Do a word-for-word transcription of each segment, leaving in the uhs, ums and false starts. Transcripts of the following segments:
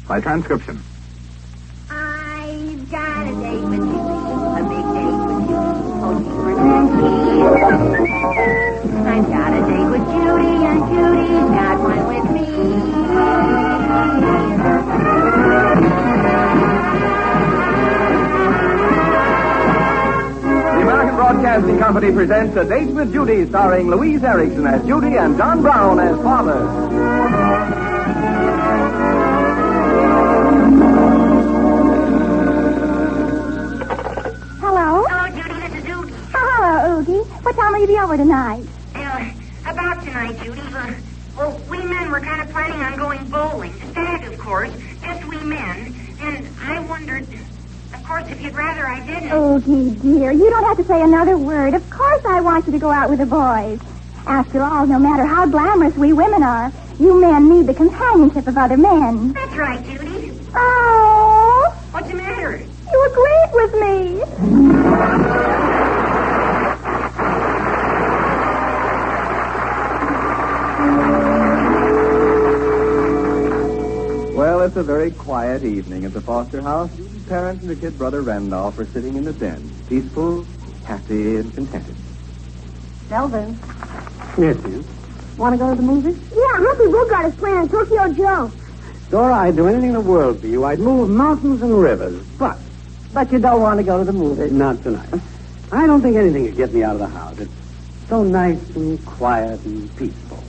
by transcription. I've got a date with Judy, a big date with Judy. Oh, jeepers and jeepers. I've got a date with Judy, and Judy's got one with me. The American Broadcasting Company presents A Date with Judy, starring Louise Erickson as Judy and John Brown as fathers. Hello? Hello, Judy. This is Oogie. Oh, hello, Oogie. What time will you be over tonight? Uh, about tonight, Judy. Uh, well, we men were kind of planning on going bowling. Stag, of course. Just we men. And I wondered, of course, if you'd rather I didn't. Oogie, dear, you don't have to say another word. Of course I want you to go out with the boys. After all, no matter how glamorous we women are, you men need the companionship of other men. That's right, Judy. Oh, What's the matter? you agreed with me. Well, it's a very quiet evening at the Foster house. Judy's parents and her kid brother Randolph are sitting in the den, peaceful, happy, and contented. Delvin, Yes, dear. want to go to the movies? Yeah, Humphrey Bogart is playing Tokyo Joe. Dora, I'd do anything in the world for you. I'd move mountains and rivers. But But you don't want to go to the movies. not tonight. I don't think anything could get me out of the house. It's so nice and quiet and peaceful.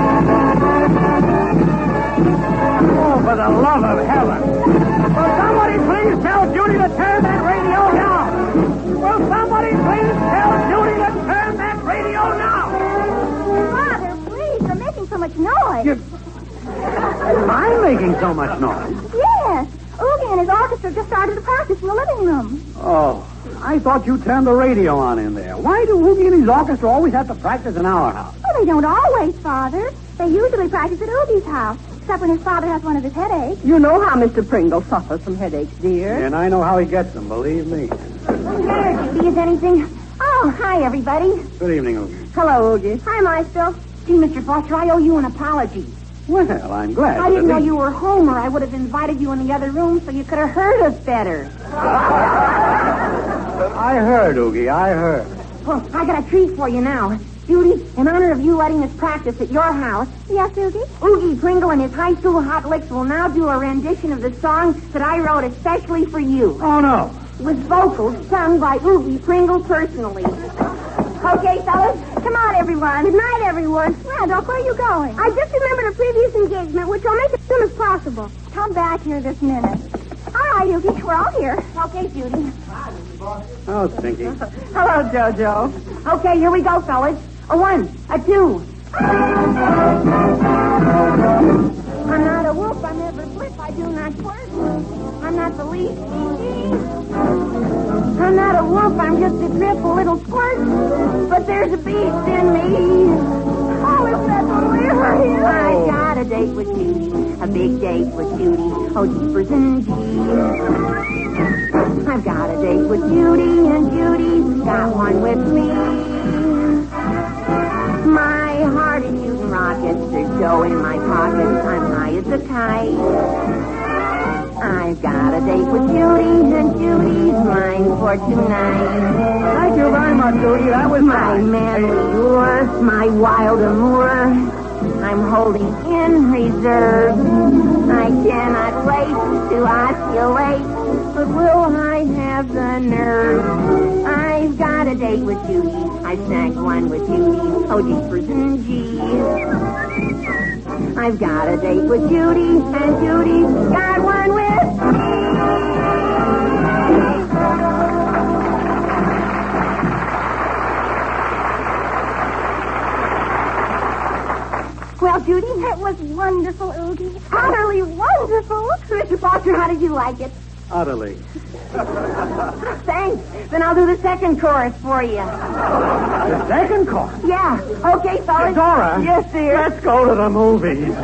Oh, for the love of heaven. Will somebody please tell Judy to turn that radio down? Will somebody please tell Judy to turn that radio down? Father, please, you're making so much noise. You... I'm making so much noise. Yes. Oogie and his orchestra just started to practice in the living room. Oh, I thought you turned the radio on in there. Why do Oogie and his orchestra always have to practice in our house? Oh, they don't always, Father. They usually practice at Oogie's house, except when his father has one of his headaches. You know how Mister Pringle suffers from headaches, dear. And I know how he gets them, believe me. There, Judy, is anything? Oh, hi, everybody. Good evening, Oogie. Hello, Oogie. Hi, Maestro. Gee, Mister Foster, I owe you an apology. Well, I'm glad. I didn't that know we- you were home, or I would have invited you in the other room so you could have heard us better. I heard, Oogie, I heard. Well, I got a treat for you now. Judy, in honor of you letting us practice at your house, Yes, Oogie? Oogie Pringle and his high school hot licks will now do a rendition of the song that I wrote especially for you. Oh, no. With vocals sung by Oogie Pringle personally. Okay, fellas, come on, everyone. Good night, everyone. Randolph, where are you going? I just remembered a previous engagement, which I'll make as soon as possible. Come back here this minute. All right, Oogie, we're all here. Okay, Judy. Oh, Stinky. Hello, Jojo. Okay, here we go, fellas. A one, a two. I'm not a wolf, I never flip, I do not twerk. I'm not the least stinky. I'm not a wolf, I'm just a triple little squirt. But there's a beast in me. Oh, is that delirious? I got a date with Judy, a big date with Judy. Oh, jeepers and jeepers. I've got a date with Judy, and Judy's got one with me. My heart is shooting rockets, there's dough in my pockets, I'm high as a kite. I've got a date with Judy, and Judy's mine for tonight. Thank you very much, Judy. That was My nice. manly lure, my wild amour, I'm holding in reserve. I cannot wait to osculate, but will I have the nerve? I've got a date with Judy, I snagged one with Judy, oh jeepers and jeez. I've got a date with Judy, and Judy's got one with me. Well, Judy, that was wonderful, Oogie. Utterly wonderful. Mister Foster, how did you like it? Utterly. Thanks. Then I'll do the second chorus for you. The second chorus. Yeah. Okay, fellas. Dora. Yes, dear. Let's go to the movies.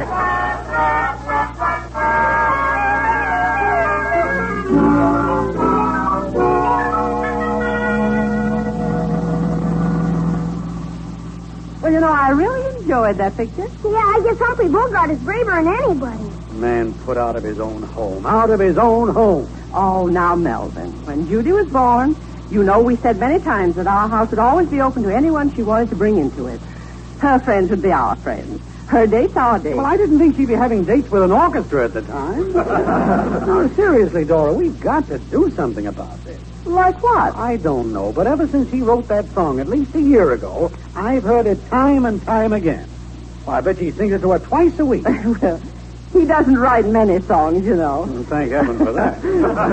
Well, you know, I really enjoyed that picture. Yeah, I guess Humphrey Bogart is braver than anybody. man put out of his own home. Out of his own home. Oh, now, Melvin, when Judy was born, you know we said many times that our house would always be open to anyone she wanted to bring into it. Her friends would be our friends. Her dates, our dates. Well, I didn't think she'd be having dates with an orchestra at the time. No, seriously, Dora, we've got to do something about this. Like what? I don't know, but ever since he wrote that song at least a year ago, I've heard it time and time again. Well, I bet he sings it to her twice a week. Well, he doesn't write many songs, you know. Well, thank heaven for that.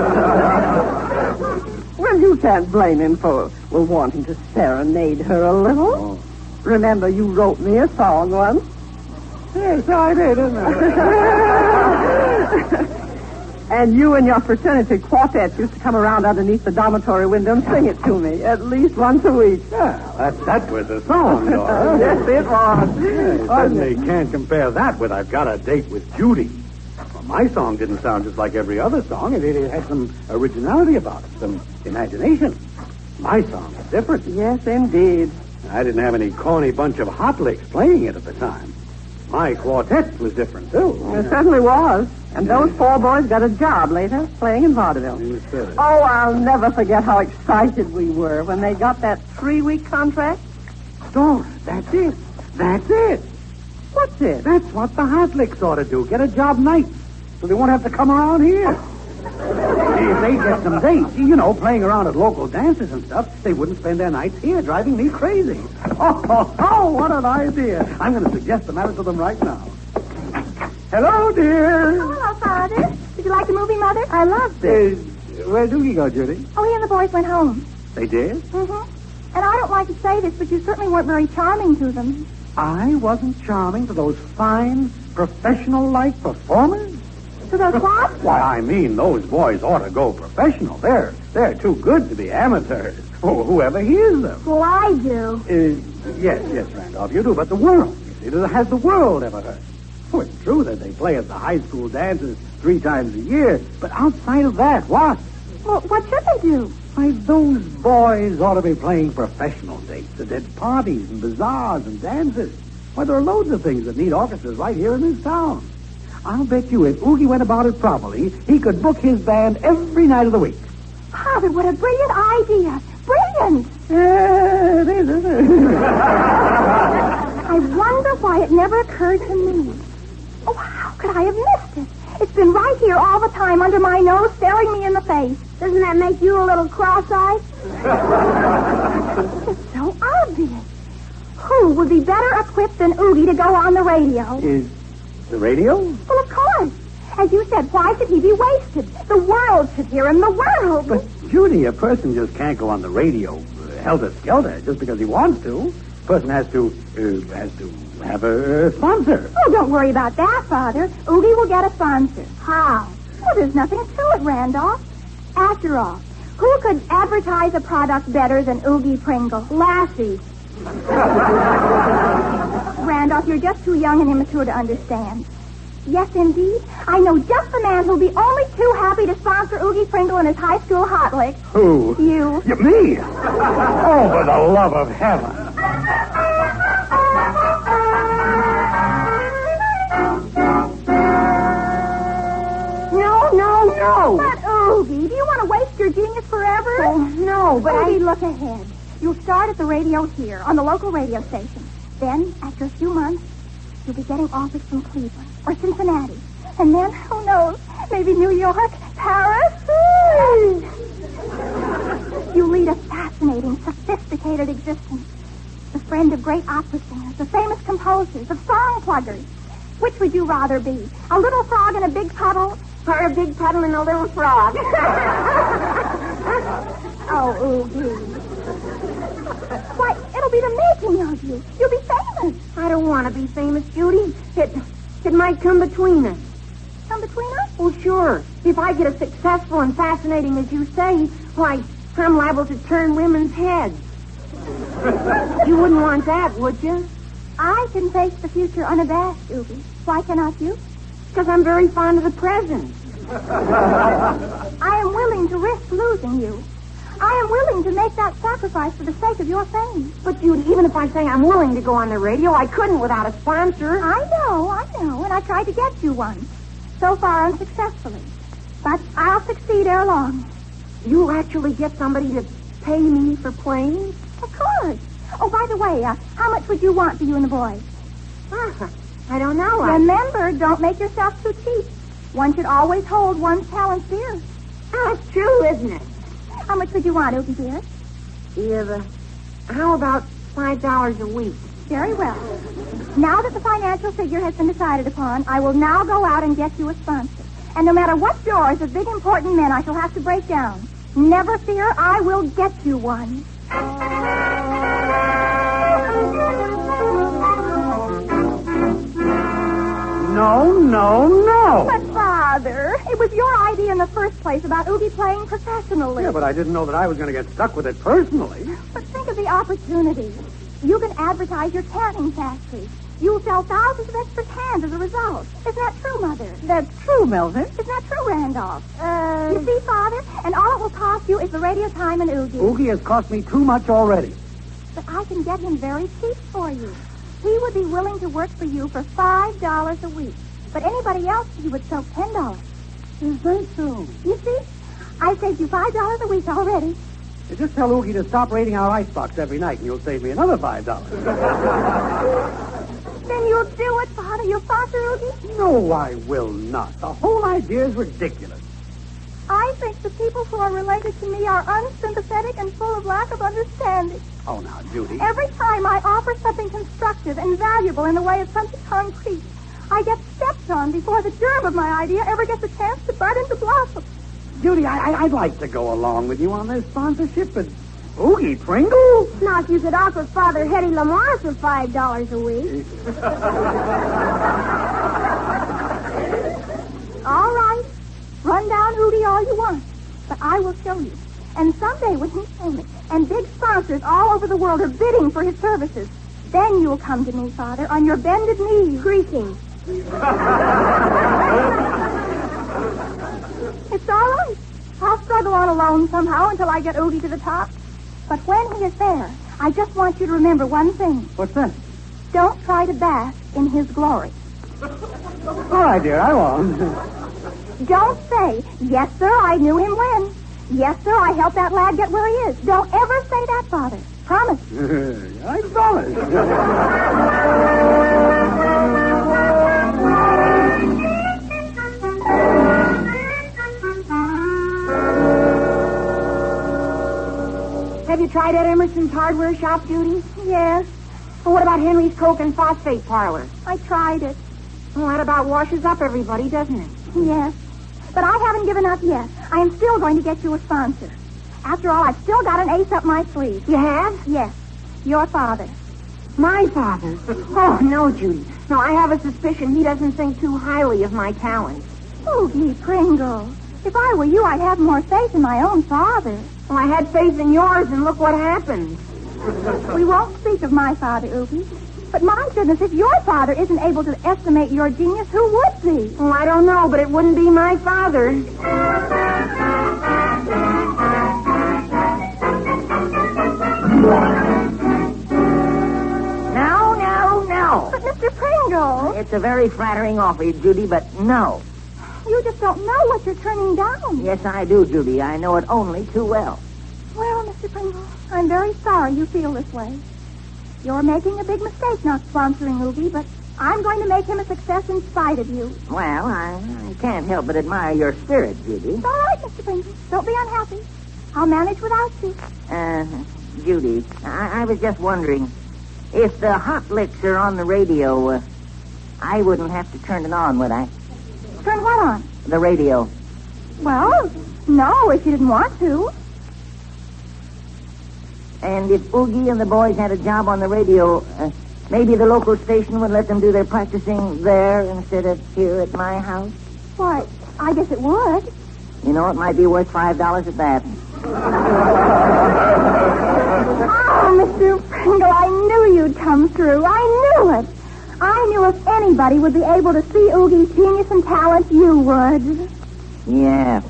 Well, you can't blame him for, well, wanting to serenade her a little. Oh. Remember, you wrote me a song once. Yes, I did, didn't I? And you and your fraternity quartet used to come around underneath the dormitory window and sing it to me at least once a week. Yeah, that, that was the song, Dora. Yes, it was. Yeah, certainly can't compare that with I've Got a Date with Judy. Well, my song didn't sound just like every other song. It, it had some originality about it, some imagination. My song was different. Yes, indeed. I didn't have any corny bunch of hot licks playing it at the time. My quartet was different, too. It certainly was. And those four boys got a job later, playing in vaudeville. You said it. Oh, I'll never forget how excited we were when they got that three-week contract. Dora, that's it. That's it. What's it? That's what the hot licks ought to do. Get a job nights, so they won't have to come around here. See, if they get some dates, you know, playing around at local dances and stuff, they wouldn't spend their nights here driving me crazy. Oh, oh, oh what an idea. I'm going to suggest the matter to them right now. Hello, dear. Oh, hello, Father. Did you like the movie, Mother? I loved Uh, it. where'd Doogie go, Judy? Oh, he and the boys went home. They did? Mm-hmm. And I don't like to say this, but you certainly weren't very charming to them. I wasn't charming to those fine, professional-like performers? To those what? Why, I mean, those boys ought to go professional. They're they're too good to be amateurs. Oh, whoever hears them. Well, I do. Uh, yes, yes, Randolph, you do, but the world, you see, has the world ever heard? Oh, it's true that they play at the high school dances three times a year, but outside of that, what? Well, what should they do? Why, those boys ought to be playing professional dates at parties and bazaars and dances. Why, there are loads of things that need orchestras right here in this town. I'll bet you if Oogie went about it properly, he could book his band every night of the week. Father, what a brilliant idea. Brilliant. Yeah, it is, isn't it? I wonder why it never occurred to me. Oh, how could I have missed it? It's been right here all the time under my nose, staring me in the face. Doesn't that make you a little cross-eyed? It's so obvious. Who would be better equipped than Oogie to go on the radio? Is the radio? Well, of course. As you said, why should he be wasted? The world should hear him, the world. But, Judy, a person just can't go on the radio uh, helter-skelter just because he wants to. A person has to, uh, has to have a sponsor. Oh, don't worry about that, Father. Oogie will get a sponsor. How? Well, there's nothing to it, Randolph. After all, who could advertise a product better than Oogie Pringle? Lassie. Randolph, you're just too young and immature to understand. Yes, indeed. I know just the man who'll be only too happy to sponsor Oogie Pringle in his high school hot lick. Who? You. You me? Oh, for the love of heaven. No, no, no. But, Oogie, do you want to waste your genius forever? Oh, no, but Oogie, I... look ahead. You'll start at the radio here, on the local radio station. Then, after a few months, you'll be getting offers from Cleveland or Cincinnati. And then, who knows, maybe New York, Paris. You lead a fascinating, sophisticated existence. The friend of great opera singers, of famous composers, of song pluggers. Which would you rather be? A little frog in a big puddle, or a big puddle in a little frog? Oh, Oogie. Why, it'll be the making of you. You'll be famous. I don't want to be famous, Judy. It, it might come between us. Come between us? Well, sure. If I get as successful and fascinating as you say, why, I'm liable to turn women's heads. You wouldn't want that, would you? I can face the future unabashed, Oogie. Why cannot you? Because I'm very fond of the present. I am willing to risk losing you. I am willing to make that sacrifice for the sake of your fame. But, Judy, even if I say I'm willing to go on the radio, I couldn't without a sponsor. I know, I know, and I tried to get you one. so far unsuccessfully. But I'll succeed ere long. You actually get somebody to pay me for playing? Of course. Oh, by the way, uh, how much would you want for you and the boys? Uh, I don't know. I... Remember, don't make yourself too cheap. One should always hold one's talents dear. Oh, it's true, isn't it? How much would you want, Oogie dear? Yeah, the... How about five dollars a week? Very well. Now that the financial figure has been decided upon, I will now go out and get you a sponsor. And no matter what doors of big important men I shall have to break down, never fear, I will get you one. No, no, no. But, Father, it was your idea in the first place about Oogie playing professionally. Yeah, but I didn't know that I was going to get stuck with it personally. But think of the opportunity. You can advertise your canning factory. You'll sell thousands of extra cans as a result. Isn't that true, Mother? That's true, Melvin. Isn't that true, Randolph? Uh... You see, Father, and all it will cost you is the radio time and Oogie. Oogie has cost me too much already. But I can get him very cheap for you. He would be willing to work for you for five dollars a week. But anybody else, he would sell ten dollars. Is that so? You see, I saved you five dollars a week already. You just tell Oogie to stop raiding our icebox every night, and you'll save me another five dollars. Then you'll do it, Father. You'll sponsor Oogie? No, I will not. The whole idea is ridiculous. I think the people who are related to me are unsympathetic and full of lack of understanding. Oh, now, Judy. Every time I offer something constructive and valuable in the way of something concrete, I get stepped on before the germ of my idea ever gets a chance to bud into blossom. Judy, I, I, I'd like to go along with you on this sponsorship, but Oogie Pringle? Now, if you could offer Father Hetty Lamar for five dollars a week. All right. Run down Oogie all you want. But I will show you. And someday when he's famous and big sponsors all over the world are bidding for his services, then you'll come to me, Father, on your bended knees, greeting. It's all right. I'll struggle on alone somehow until I get Oogie to the top. But when he is there, I just want you to remember one thing. What's that? Don't try to bask in his glory. All right, dear, I won't. Don't say, yes, sir, I knew him when. Yes, sir, I helped that lad get where he is. Don't ever say that, Father. Promise. I promise. Have you tried at Emerson's hardware shop, Judy? Yes, Well, what about Henry's coke and phosphate parlor? I tried it. Well, that about washes up everybody, doesn't it? Yes. But I haven't given up yet. I am still going to get you a sponsor. After all, I've still got an ace up my sleeve. You have? Yes. Your father. My father? Oh, no, Judy. No, I have a suspicion he doesn't think too highly of my talents. Oogie Pringle. If I were you, I'd have more faith in my own father. Well, I had faith in yours, and look what happened. We won't speak of my father, Oogie. But my goodness, if your father isn't able to estimate your genius, who would be? Well, I don't know, but it wouldn't be my father. No, no, no. But, Mister Pringle, It's a very flattering offer, Judy, but no. you just don't know what you're turning down. Yes, I do, Judy. I know it only too well. Well, Mister Pringle, I'm very sorry you feel this way. You're making a big mistake not sponsoring Oogie, but I'm going to make him a success in spite of you. Well, I, I can't help but admire your spirit, Judy. It's all right, Mister Pringle. Don't be unhappy. I'll manage without you. Uh, Judy, I, I was just wondering, if the hot licks are on the radio, uh, I wouldn't have to turn it on, would I? Turn what on? The radio. Well, no, if you didn't want to. And if Oogie and the boys had a job on the radio, uh, maybe the local station would let them do their practicing there instead of here at my house? Why, I guess it would. You know, it might be worth five dollars at that. Oh, Mister Pringle, I knew you'd come through. I knew it. I knew if anybody would be able to see Oogie's genius and talent, you would. Yeah.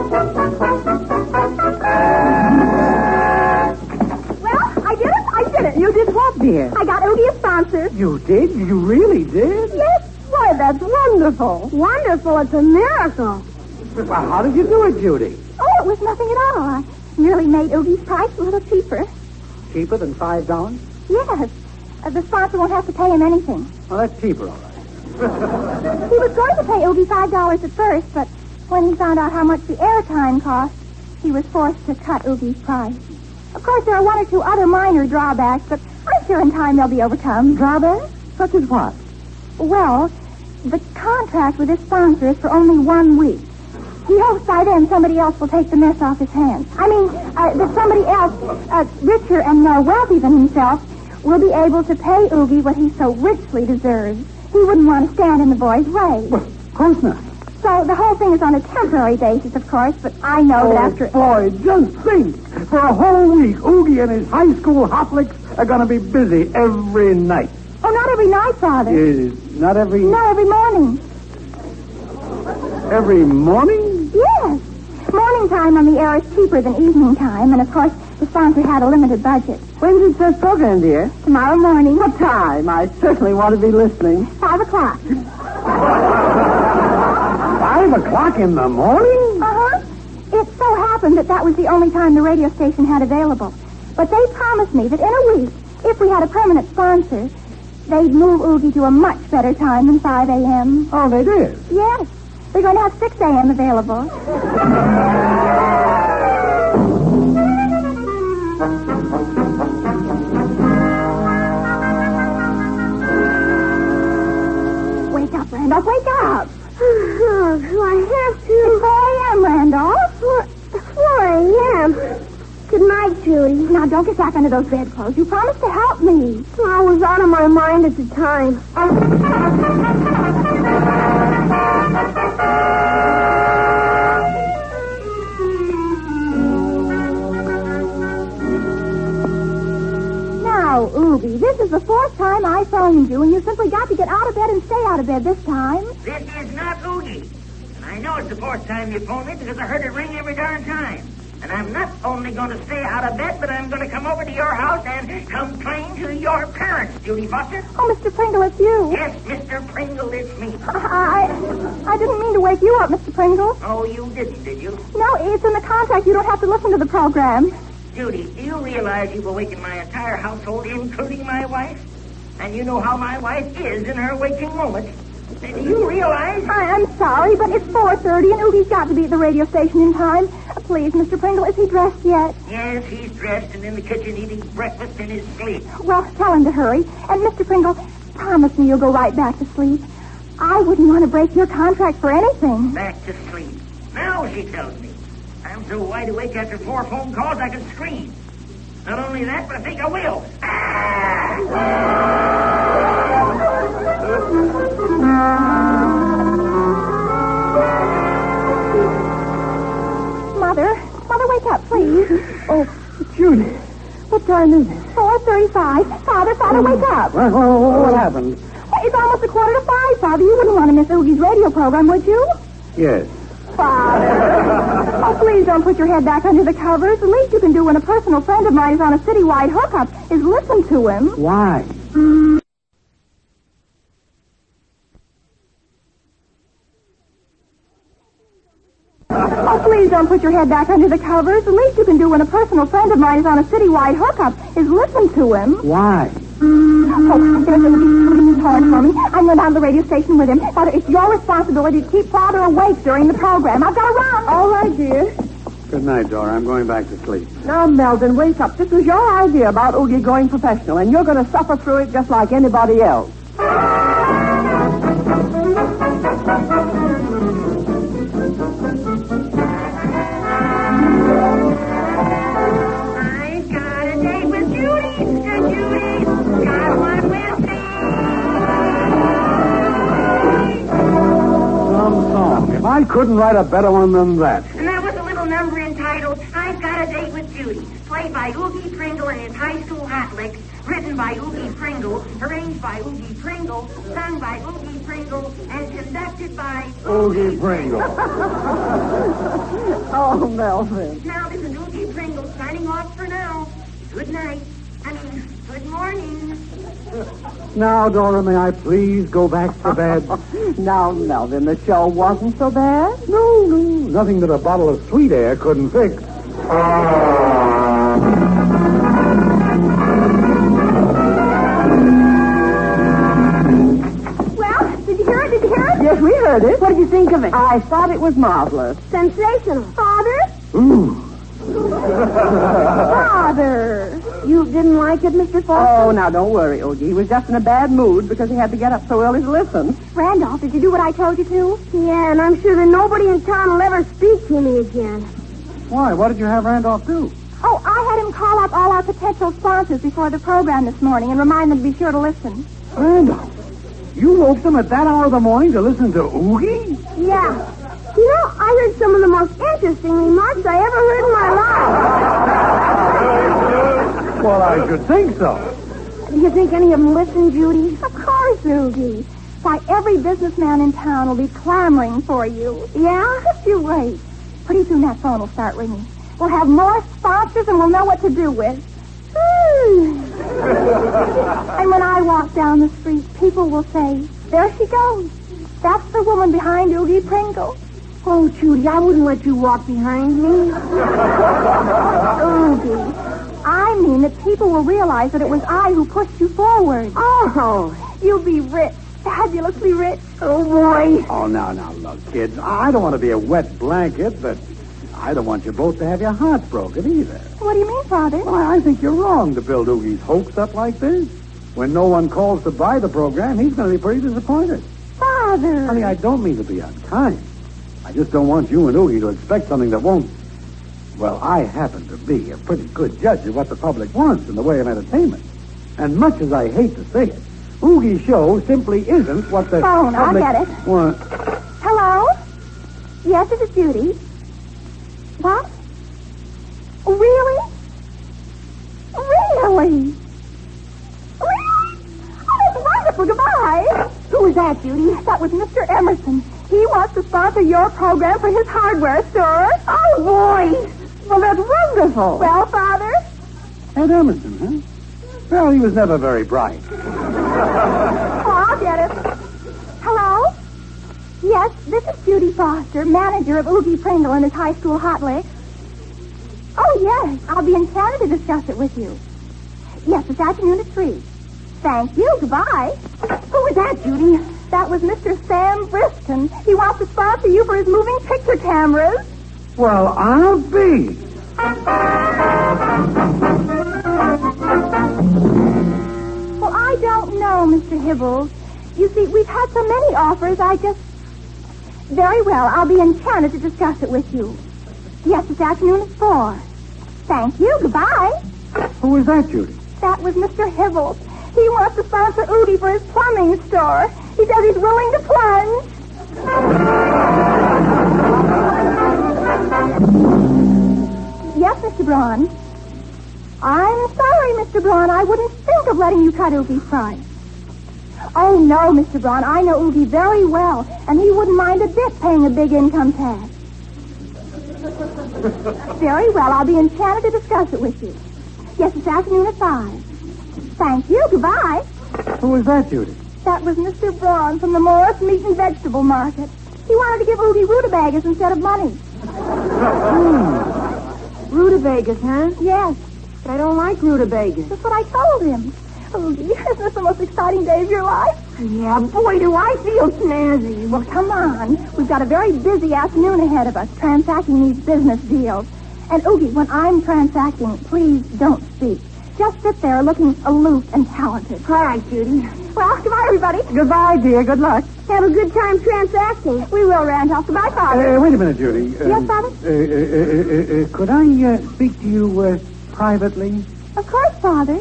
Well, I did it. I did You did what, dear? I got Oogie a sponsor. You did? You really did? Yes. Why, that's wonderful. Wonderful. It's a miracle. Well, how did you do it, Judy? Oh, it was nothing at all. I merely made Oogie's price a little cheaper. Cheaper than five dollars? Yes. Uh, the sponsor won't have to pay him anything. Well, that's cheaper, all right. He was going to pay Oogie five dollars at first, but when he found out how much the airtime cost, he was forced to cut Oogie's price. Of course, there are one or two other minor drawbacks, but I'm sure in time they'll be overcome. Drawbacks? Such as what? Well, the contract with his sponsor is for only one week. He hopes by then somebody else will take the mess off his hands. I mean, uh, that somebody else, uh, richer and more wealthy than himself, will be able to pay Oogie what he so richly deserves. He wouldn't want to stand in the boy's way. Well, of course not. So the whole thing is on a temporary basis, of course, but I know Oh, that after... boy, just think. For a whole week, Oogie and his high school hot licks are going to be busy every night. Oh, not every night, Father. Uh, not every... No, every morning. Every morning? Yes. Morning time on the air is cheaper than evening time, and of course, the sponsor had a limited budget. When's his first program, dear? Tomorrow morning. What time? I certainly want to be listening. Five o'clock. Five o'clock in the morning? Uh-huh. It so happened that that was the only time the radio station had available. But they promised me that in a week, if we had a permanent sponsor, they'd move Oogie to a much better time than five a.m. Oh, they did? Yes. They're going to have six a.m. available. Wake up, Randolph. Wake up. Oh, do I have to? It's four a.m., Randolph. four a.m. Good night, Judy. Now, don't get back under those bedclothes. You promised to help me. I was out of my mind at the time. Now, Oogie, this is the fourth time I phoned you, and you simply got to get out of bed and stay out of bed this time. This is not Oogie. And I know it's the fourth time you phoned me because I heard it ring every darn time. And I'm not only going to stay out of bed, but I'm going to come over to your house and complain to your parents, Judy Foster. Oh, Mister Pringle, it's you. Yes, Mister Pringle, it's me. I, I didn't mean to wake you up, Mister Pringle. Oh, you didn't, did you? No, it's in the contract. You don't have to listen to the program. Judy, do you realize you've awakened my entire household, including my wife? And you know how my wife is in her waking moments. Do you realize? I, I'm sorry, but it's four thirty, and Oogie's got to be at the radio station in time. Uh, please, Mister Pringle, is he dressed yet? Yes, he's dressed and in the kitchen eating breakfast in his sleep. Well, tell him to hurry. And, Mister Pringle, promise me you'll go right back to sleep. I wouldn't want to break your contract for anything. Back to sleep. Now, she tells me. I'm so wide awake after four phone calls I can scream. Not only that, but I think I will. Ah! Mother, Mother, wake up, please. Oh, Judy. What time is it? four thirty-five. Father, Father, wake up. Well, well, what happened? Well, it's almost a quarter to five, Father. You wouldn't want to miss Oogie's radio program, would you? Yes. Father. Oh, please don't put your head back under the covers. The least you can do when a personal friend of mine is on a citywide hookup is listen to him. Why? Oh, please don't put your head back under the covers. The least you can do when a personal friend of mine is on a citywide hookup is listen to him. Why? Oh, there's a hard for me. I'm going down to the radio station with him. Father, it's your responsibility to keep Father awake during the program. I've got to run. All right, dear. Good night, Dora. I'm going back to sleep. Now, Melvin, wake up. This was your idea about Oogie going professional, and you're going to suffer through it just like anybody else. I couldn't write a better one than that. And that was a little number entitled, I've Got a Date with Judy, played by Oogie Pringle and his high school hot licks, written by Oogie Pringle, arranged by Oogie Pringle, sung by Oogie Pringle, and conducted by Oogie Pringle. Oh, Melvin. Now, this is Oogie Pringle signing off for now. Good night. I mean, Good morning. Now, Dora, may I please go back to bed? Now, Melvin, the show wasn't so bad. No, no, nothing that a bottle of sweet air couldn't fix. Well, did you hear it? Did you hear it? Yes, we heard it. What did you think of it? I thought it was marvelous. Sensational. Father? Ooh. Father! You didn't like it, Mister Foster? Oh, now, don't worry, Oogie. He was just in a bad mood because he had to get up so early to listen. Randolph, did you do what I told you to? Yeah, and I'm sure that nobody in town will ever speak to me again. Why? What did you have Randolph do? Oh, I had him call up all our potential sponsors before the program this morning and remind them to be sure to listen. Randolph? You woke them at that hour of the morning to listen to Oogie? Yeah. You know, I heard some of the most interesting remarks I ever heard in my life. Well, I should think so. Do you think any of them listen, Judy? Of course, Oogie. Why, every businessman in town will be clamoring for you. Yeah? Just you wait. Pretty soon that phone will start ringing. We'll have more sponsors and we'll know what to do with. And when I walk down the street, people will say, there she goes. That's the woman behind Oogie Pringle. Oh, Judy, I wouldn't let you walk behind me. Oogie, I mean that people will realize that it was I who pushed you forward. Oh, you'll be rich, fabulously rich. Oh, boy. Oh, now, now, look, kids, I don't want to be a wet blanket, but I don't want you both to have your hearts broken either. What do you mean, Father? Well, I think you're wrong to build Oogie's hopes up like this. When no one calls to buy the program, he's going to be pretty disappointed. Father. Honey, I don't mean to be unkind. I just don't want you and Oogie to expect something that won't... Well, I happen to be a pretty good judge of what the public wants in the way of entertainment. And much as I hate to say it, Oogie's show simply isn't what the Phone, I'll public... get it. What? Hello? Yes, this is Judy. What? Really? Really? Really? Oh, that's wonderful. Goodbye. Who was that, Judy? That was Mister Emerson. He wants to sponsor your program for his hardware store. Oh, boy. Well, that's wonderful. Well, Father? Ed Emerson, huh? Well, he was never very bright. Oh, I'll get it. Hello? Yes, this is Judy Foster, manager of Oogie Pringle and his high school hot licks. Oh, yes. I'll be enchanted to discuss it with you. Yes, this afternoon at three. Thank you. Goodbye. Who was that, Judy? That was Mister Sam Briskin. He wants to sponsor you for his moving picture cameras. Well, I'll be. Well, I don't know, Mister Hibbles. You see, we've had so many offers, I just... Very well, I'll be enchanted to discuss it with you. Yes, this afternoon at four. Thank you. Goodbye. Who was that, Judy? That was Mister Hibbles. He wants to sponsor Oogie for his plumbing store. He says he's willing to plunge. Yes, Mister Braun. I'm sorry, Mister Braun. I wouldn't think of letting you cut Oogie's price. Oh, no, Mister Braun. I know Oogie very well, and he wouldn't mind a bit paying a big income tax. Very well. I'll be enchanted to discuss it with you. Yes, this afternoon at five. Thank you. Goodbye. Who was that, Judy? That was Mister Braun from the Morris Meat and Vegetable Market. He wanted to give Oogie rutabagas instead of money. Hmm. Rutabagas, huh? Yes. But I don't like rutabagas. That's what I told him. Oogie, isn't this the most exciting day of your life? Yeah, boy, do I feel snazzy. Well, come on. We've got a very busy afternoon ahead of us transacting these business deals. And, Oogie, when I'm transacting, please don't speak. Just sit there looking aloof and talented. All right, Judy. Well, goodbye, everybody. Goodbye, dear. Good luck. Have a good time transacting. We will, Randolph. Goodbye, Father. Uh, wait a minute, Judy. Um, Yes, Father? Uh, uh, uh, uh, could I uh, speak to you uh, privately? Of course, Father.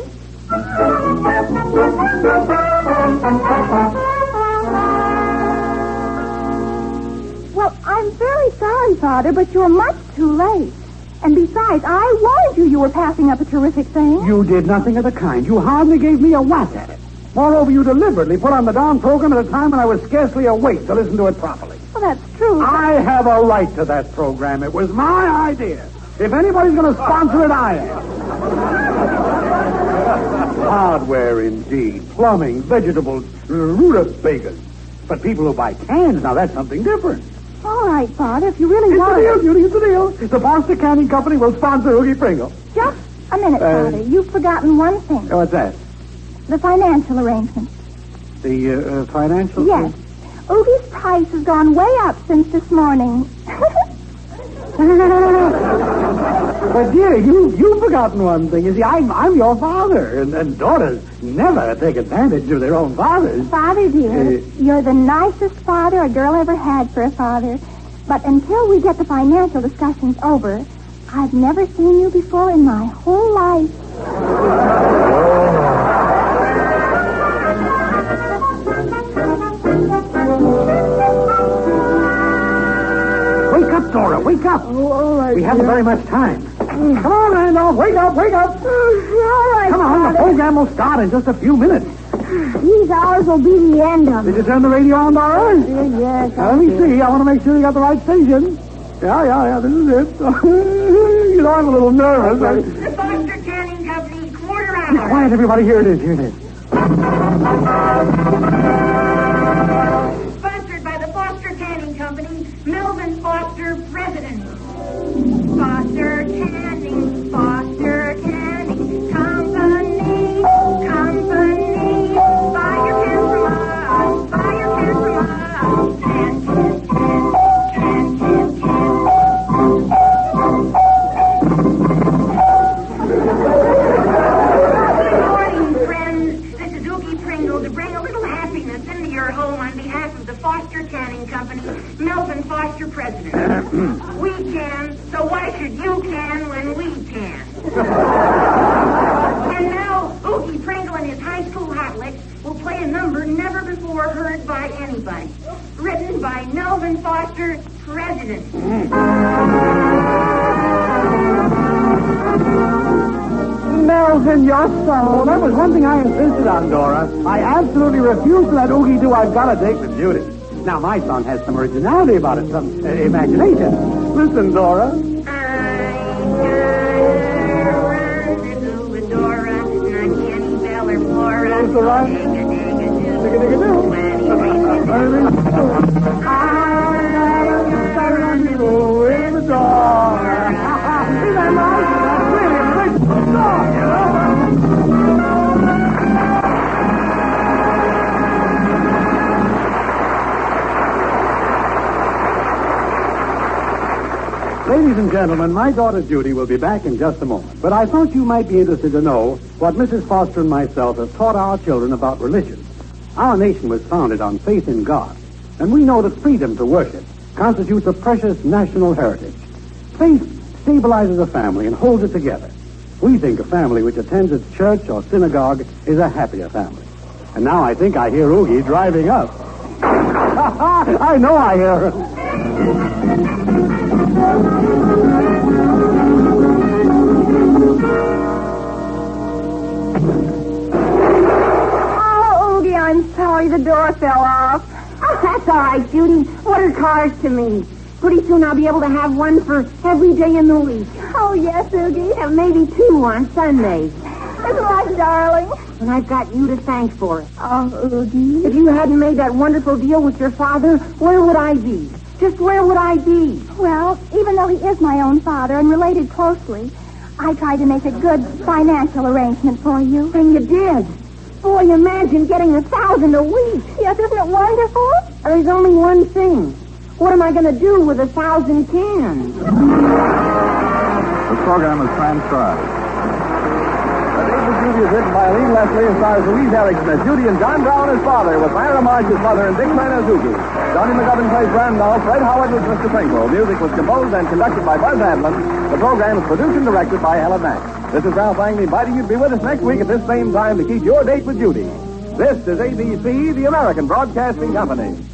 Well, I'm very sorry, Father, but you're much too late. And besides, I warned you you were passing up a terrific thing. You did nothing of the kind. You hardly gave me a whack at it. Moreover, you deliberately put on the darn program at a time when I was scarcely awake to listen to it properly. Well, that's true. I have a right to that program. It was my idea. If anybody's going to sponsor it, I am. Hardware, indeed. Plumbing, vegetables, rutabagas. But people who buy cans, now that's something different. All right, Father, if you really It's want the deal, it. Judy, it's the deal. The Foster Canning Company will sponsor Oogie Pringle. Just a minute, Uh, Father. You've forgotten one thing. Oh, what's that? The financial arrangements. The uh, uh, financial... Yes. Oogie's price has gone way up since this morning. But, dear, you, you've forgotten one thing. You see, I'm, I'm your father, and, and daughters never take advantage of their own fathers. Father, dear, Uh, you're the nicest father a girl ever had for a father. But until we get the financial discussions over, I've never seen you before in my whole life. Wake up, Dora, wake up. Oh, all right. We haven't very much time. Come on, Randolph, wake up, wake up. All right, Come on, the Father. program will start in just a few minutes. These hours will be the end of Did it. you turn the radio on, Dora? Yes, Now, let me see. I want to make sure you got the right station. Yeah, yeah, yeah, this is it. You know, I'm a little nervous. The Foster Canning Company, quarter hour. Quiet, everybody. Here it is, here it is. Sponsored by the Foster Canning Company, Melvin Foster, President. Foster Canning, Foster Canning Company, Company. Buy your pen from us, buy your pen from us. Can, can, can, can, can, Good morning, friends. This is Oogie Pringle to bring a little happiness into your home on behalf of the Foster Canning Company, Melvin Foster, President. We can, so why should you can when we can? And now, Oogie Pringle and his high school hot licks will play a number never before heard by anybody. Written by Melvin Foster, President. Melvin, your son. Well, that was one thing I insisted on, Dora. I absolutely refused to let Oogie do I've Got a Date with Judy. Now, my son has some originality about it, some uh, imagination. Listen, Dora. I got a rendezvous with Dora, not Jenny Bell or Flora. That's all right. Dig-a-dig-a-doo. Dig-a-dig-a-doo. Twenty reasons. I got a rendezvous with Dora. Isn't that nice? That's really a great song, you know? Ladies and gentlemen, my daughter Judy will be back in just a moment. But I thought you might be interested to know what Missus Foster and myself have taught our children about religion. Our nation was founded on faith in God, and we know that freedom to worship constitutes a precious national heritage. Faith stabilizes a family and holds it together. We think a family which attends its church or synagogue is a happier family. And now I think I hear Oogie driving up. I know I hear her. Oh, Oogie, I'm sorry the door fell off. Oh, that's all right, Judy. What are cars to me? Pretty soon I'll be able to have one for every day in the week. Oh, yes, Oogie. And maybe two on Sundays. That's right, darling. And I've got you to thank for it. Oh, Oogie. If you hadn't made that wonderful deal with your father, where would I be? Just where would I be? Well, even though he is my own father and related closely, I tried to make a good financial arrangement for you. And you did. Boy, imagine getting a thousand a week. Yes, isn't it wonderful? There's only one thing. What am I going to do with a thousand cans? This program is transcribed. The Date with Judy is written by Lee Leslie and stars Louise Erickson as Judy and John Brown as father, with Myra Marsh as mother and Dick Penn as Oogie. Johnny McGovern plays Randolph. Fred Howard was Mister Pringle. Music was composed and conducted by Buzz Adlin. The program is produced and directed by Helen Mack. This is Ralph Langley inviting you to be with us next week at this same time to keep your date with Judy. This is A B C, the American Broadcasting Company.